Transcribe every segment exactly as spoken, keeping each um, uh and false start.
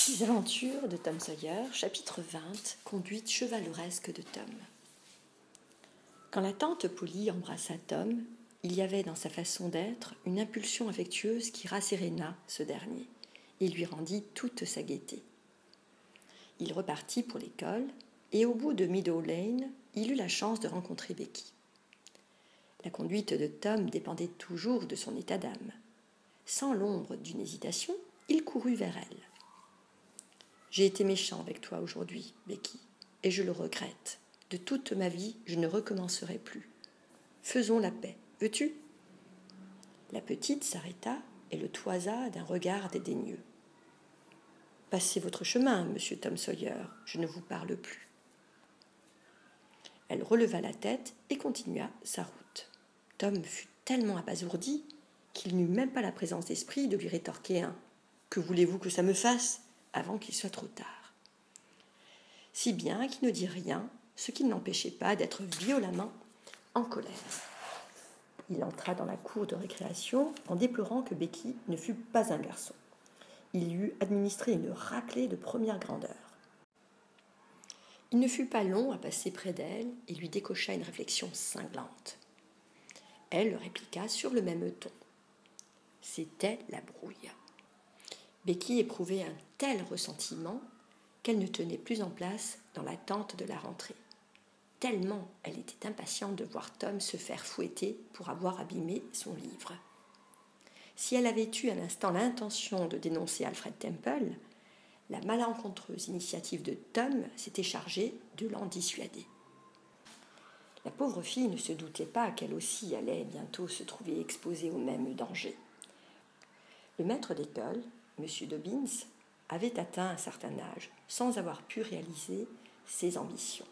Les aventures de Tom Sawyer, chapitre vingt, conduite chevaleresque de Tom. Quand la tante Polly embrassa Tom, il y avait dans sa façon d'être une impulsion affectueuse qui rasséréna ce dernier et lui rendit toute sa gaieté. Il repartit pour l'école et au bout de Meadow Lane, il eut la chance de rencontrer Becky. La conduite de Tom dépendait toujours de son état d'âme. Sans l'ombre d'une hésitation, il courut vers elle. « J'ai été méchant avec toi aujourd'hui, Becky, et je le regrette. De toute ma vie, je ne recommencerai plus. Faisons la paix, veux-tu » La petite s'arrêta et le toisa d'un regard dédaigneux. « Passez votre chemin, monsieur Tom Sawyer, je ne vous parle plus. » Elle releva la tête et continua sa route. Tom fut tellement abasourdi qu'il n'eut même pas la présence d'esprit de lui rétorquer un « Que voulez-vous que ça me fasse ?» avant qu'il soit trop tard. Si bien qu'il ne dit rien, ce qui ne l'empêchait pas d'être violemment en colère. Il entra dans la cour de récréation en déplorant que Becky ne fût pas un garçon. Il lui eut administré une raclée de première grandeur. Il ne fut pas long à passer près d'elle et lui décocha une réflexion cinglante. Elle le répliqua sur le même ton. C'était la brouille. Becky éprouvait un tel ressentiment qu'elle ne tenait plus en place dans l'attente de la rentrée. Tellement elle était impatiente de voir Tom se faire fouetter pour avoir abîmé son livre. Si elle avait eu un instant l'intention de dénoncer Alfred Temple, la malencontreuse initiative de Tom s'était chargée de l'en dissuader. La pauvre fille ne se doutait pas qu'elle aussi allait bientôt se trouver exposée au même danger. Le maître d'école, M. Dobbins, avait atteint un certain âge sans avoir pu réaliser ses ambitions.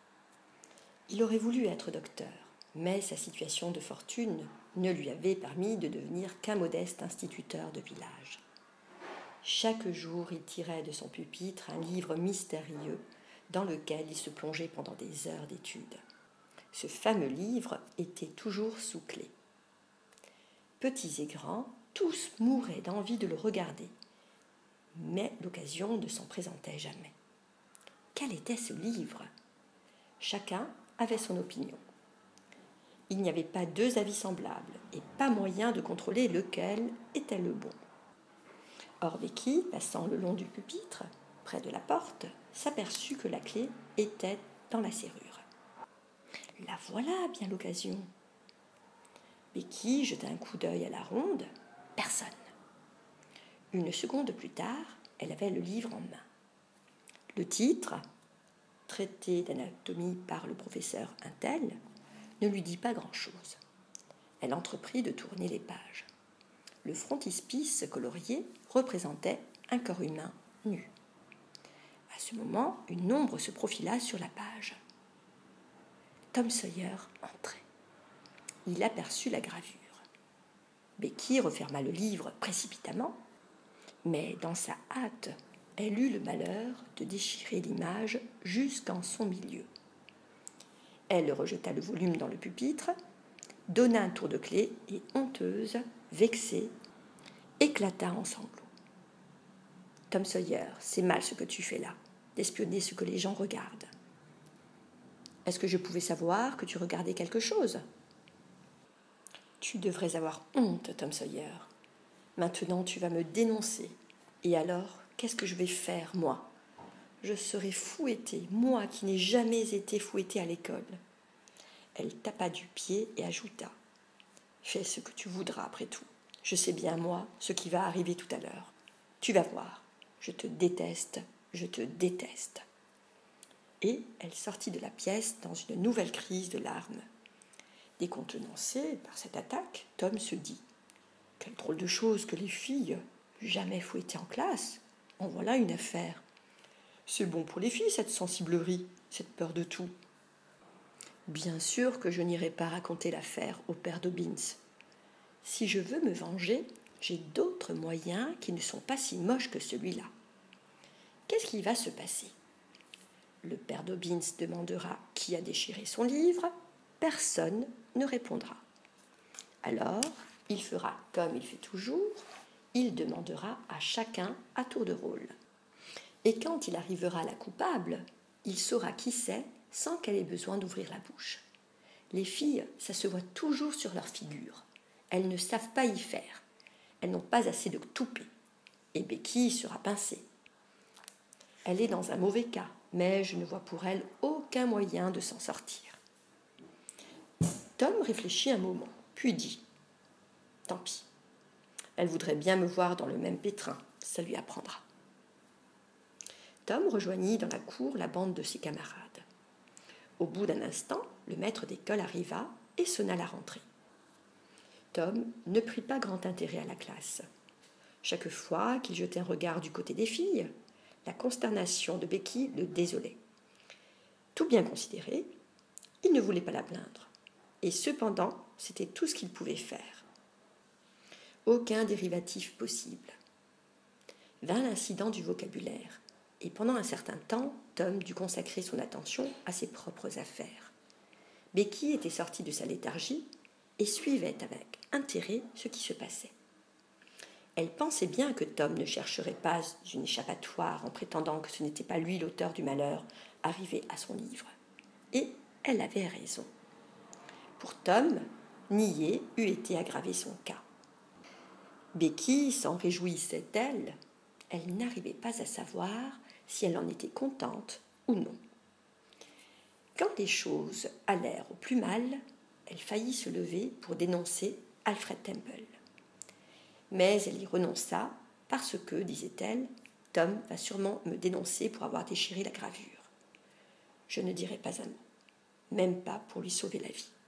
Il aurait voulu être docteur, mais sa situation de fortune ne lui avait permis de devenir qu'un modeste instituteur de village. Chaque jour, il tirait de son pupitre un livre mystérieux dans lequel il se plongeait pendant des heures d'études. Ce fameux livre était toujours sous clé. Petits et grands, tous mouraient d'envie de le regarder, mais l'occasion ne s'en présentait jamais. Quel était ce livre ? Chacun avait son opinion. Il n'y avait pas deux avis semblables et pas moyen de contrôler lequel était le bon. Or Becky, passant le long du pupitre, près de la porte, s'aperçut que la clé était dans la serrure. La voilà bien l'occasion. Becky jeta un coup d'œil à la ronde. Personne. Une seconde plus tard, elle avait le livre en main. Le titre, traité d'anatomie par le professeur Intel, ne lui dit pas grand-chose. Elle entreprit de tourner les pages. Le frontispice colorié représentait un corps humain nu. À ce moment, une ombre se profila sur la page. Tom Sawyer entrait. Il aperçut la gravure. Becky referma le livre précipitamment, mais dans sa hâte, elle eut le malheur de déchirer l'image jusqu'en son milieu. Elle rejeta le volume dans le pupitre, donna un tour de clé et, honteuse, vexée, éclata en sanglots. « Tom Sawyer, c'est mal ce que tu fais là, d'espionner ce que les gens regardent. Est-ce que je pouvais savoir que tu regardais quelque chose ? Tu devrais avoir honte, Tom Sawyer. Maintenant, tu vas me dénoncer. Et alors, qu'est-ce que je vais faire, moi ? Je serai fouettée, moi qui n'ai jamais été fouettée à l'école. » Elle tapa du pied et ajouta. « Fais ce que tu voudras après tout. Je sais bien, moi, ce qui va arriver tout à l'heure. Tu vas voir. Je te déteste, je te déteste. » Et elle sortit de la pièce dans une nouvelle crise de larmes. Décontenancé par cette attaque, Tom se dit « Quelle drôle de chose que les filles, jamais fouettées en classe, en voilà une affaire. C'est bon pour les filles, cette sensiblerie, cette peur de tout. Bien sûr que je n'irai pas raconter l'affaire au père Dobbins. Si je veux me venger, j'ai d'autres moyens qui ne sont pas si moches que celui-là. Qu'est-ce qui va se passer ? Le père Dobbins demandera qui a déchiré son livre. Personne ne répondra. Alors, il fera comme il fait toujours, il demandera à chacun à tour de rôle. Et quand il arrivera à la coupable, il saura qui c'est sans qu'elle ait besoin d'ouvrir la bouche. Les filles, ça se voit toujours sur leur figure. Elles ne savent pas y faire. Elles n'ont pas assez de toupet. Et Becky sera pincée. Elle est dans un mauvais cas, mais je ne vois pour elle aucun moyen de s'en sortir. Tom réfléchit un moment, puis dit « Tant pis, elle voudrait bien me voir dans le même pétrin, ça lui apprendra. » Tom rejoignit dans la cour la bande de ses camarades. Au bout d'un instant, le maître d'école arriva et sonna la rentrée. Tom ne prit pas grand intérêt à la classe. Chaque fois qu'il jetait un regard du côté des filles, la consternation de Becky le désolait. Tout bien considéré, il ne voulait pas la plaindre. Et cependant, c'était tout ce qu'il pouvait faire. Aucun dérivatif possible. Vint l'incident du vocabulaire, et pendant un certain temps, Tom dut consacrer son attention à ses propres affaires. Becky était sortie de sa léthargie et suivait avec intérêt ce qui se passait. Elle pensait bien que Tom ne chercherait pas une échappatoire en prétendant que ce n'était pas lui l'auteur du malheur arrivé à son livre. Et elle avait raison. Pour Tom, nier eût été aggraver son cas. Becky s'en réjouissait-elle? Elle n'arrivait pas à savoir si elle en était contente ou non. Quand les choses allèrent au plus mal, elle faillit se lever pour dénoncer Alfred Temple. Mais elle y renonça parce que, disait-elle, Tom va sûrement me dénoncer pour avoir déchiré la gravure. Je ne dirai pas un mot, même pas pour lui sauver la vie.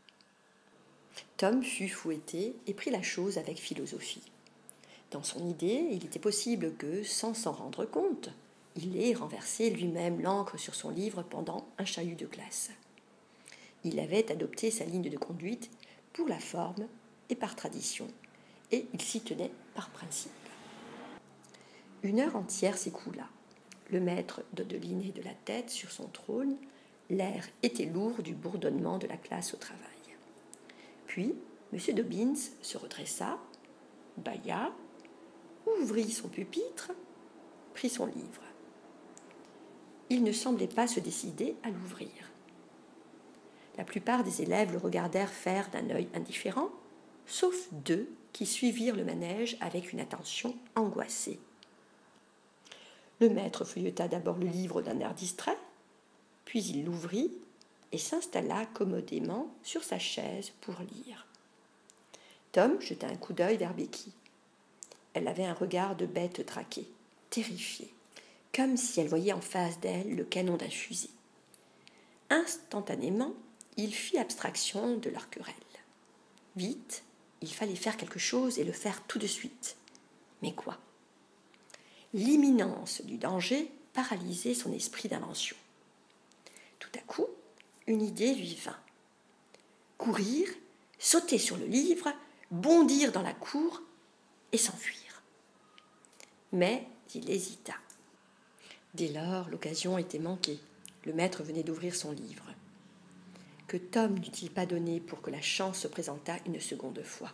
Tom fut fouetté et prit la chose avec philosophie. Dans son idée, il était possible que, sans s'en rendre compte, il ait renversé lui-même l'encre sur son livre pendant un chahut de classe. Il avait adopté sa ligne de conduite pour la forme et par tradition, et il s'y tenait par principe. Une heure entière s'écoula. Le maître dodelinait de la tête sur son trône, l'air était lourd du bourdonnement de la classe au travail. Puis, M. Dobbins se redressa, bâilla, ouvrit son pupitre, prit son livre. Il ne semblait pas se décider à l'ouvrir. La plupart des élèves le regardèrent faire d'un œil indifférent, sauf deux qui suivirent le manège avec une attention angoissée. Le maître feuilleta d'abord le livre d'un air distrait, puis il l'ouvrit et s'installa commodément sur sa chaise pour lire. Tom jeta un coup d'œil vers Becky. Elle avait un regard de bête traquée, terrifiée, comme si elle voyait en face d'elle le canon d'un fusil. Instantanément, il fit abstraction de leur querelle. Vite, il fallait faire quelque chose et le faire tout de suite. Mais quoi? L'imminence du danger paralysait son esprit d'invention. Tout à coup, une idée lui vint. Courir, sauter sur le livre, bondir dans la cour et s'enfuir. Mais il hésita. Dès lors, l'occasion était manquée. Le maître venait d'ouvrir son livre. Que Tom n'eût-il pas donné pour que la chance se présentât une seconde fois?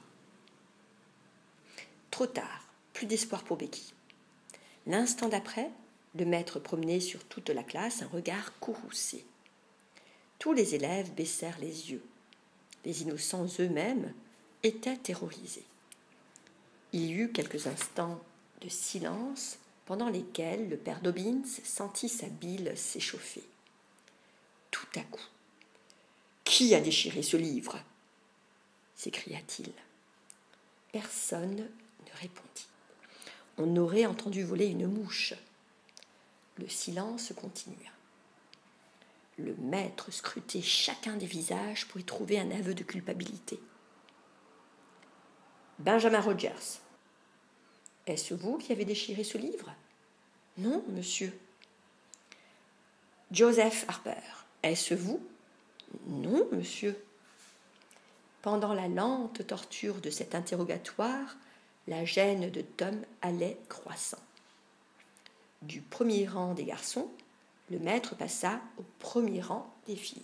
Trop tard, plus d'espoir pour Becky. L'instant d'après, le maître promenait sur toute la classe un regard courroucé. Tous les élèves baissèrent les yeux. Les innocents eux-mêmes étaient terrorisés. Il y eut quelques instants de silence pendant lesquels le père Dobbins sentit sa bile s'échauffer. Tout à coup, « Qui a déchiré ce livre ?» s'écria-t-il. Personne ne répondit. On aurait entendu voler une mouche. Le silence continua. Le maître scrutait chacun des visages pour y trouver un aveu de culpabilité. « Benjamin Rogers, est-ce vous qui avez déchiré ce livre ?»« Non, monsieur. »« Joseph Harper, est-ce vous ?»« Non, monsieur. » Pendant la lente torture de cet interrogatoire, la gêne de Tom allait croissant. Du premier rang des garçons, le maître passa au premier rang des filles.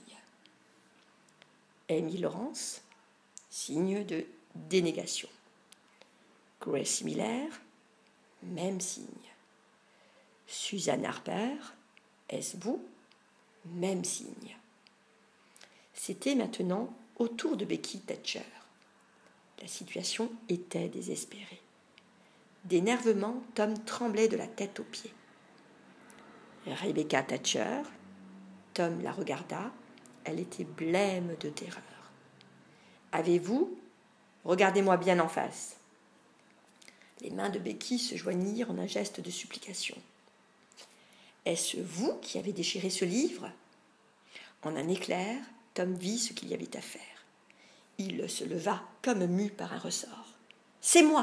Amy Lawrence, signe de dénégation. Grace Miller, même signe. Suzanne Harper, est-ce vous? Même signe. C'était maintenant au tour de Becky Thatcher. La situation était désespérée. D'énervement, Tom tremblait de la tête aux pieds. Rebecca Thatcher, Tom la regarda, elle était blême de terreur. « Avez-vous? Regardez-moi bien en face. » Les mains de Becky se joignirent en un geste de supplication. « Est-ce vous qui avez déchiré ce livre ?» En un éclair, Tom vit ce qu'il y avait à faire. Il se leva comme mu par un ressort. « C'est moi !»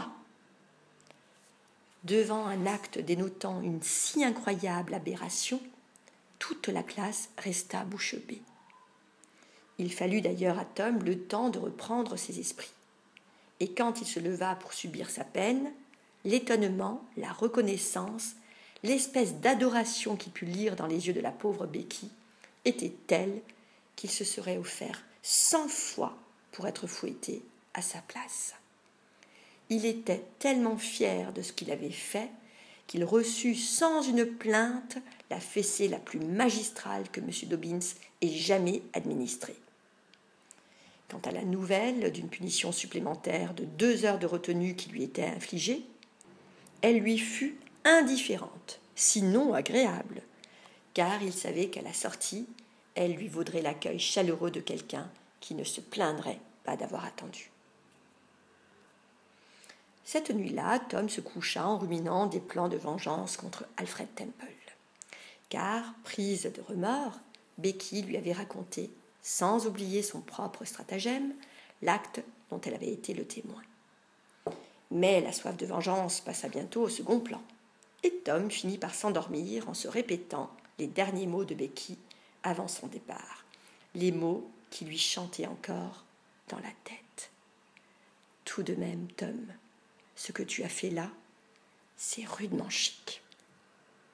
Devant un acte dénotant une si incroyable aberration, toute la classe resta bouche bée. Il fallut d'ailleurs à Tom le temps de reprendre ses esprits. Et quand il se leva pour subir sa peine, l'étonnement, la reconnaissance, l'espèce d'adoration qu'il put lire dans les yeux de la pauvre Becky étaient tels qu'il se serait offert cent fois pour être fouetté à sa place. Il était tellement fier de ce qu'il avait fait qu'il reçut sans une plainte la fessée la plus magistrale que M. Dobbins ait jamais administrée. Quant à la nouvelle d'une punition supplémentaire de deux heures de retenue qui lui était infligée, elle lui fut indifférente, sinon agréable, car il savait qu'à la sortie, elle lui vaudrait l'accueil chaleureux de quelqu'un qui ne se plaindrait pas d'avoir attendu. Cette nuit-là, Tom se coucha en ruminant des plans de vengeance contre Alfred Temple. Car, prise de remords, Becky lui avait raconté, sans oublier son propre stratagème, l'acte dont elle avait été le témoin. Mais la soif de vengeance passa bientôt au second plan, et Tom finit par s'endormir en se répétant les derniers mots de Becky avant son départ, les mots qui lui chantaient encore dans la tête. « Tout de même, Tom, ce que tu as fait là, c'est rudement chic. »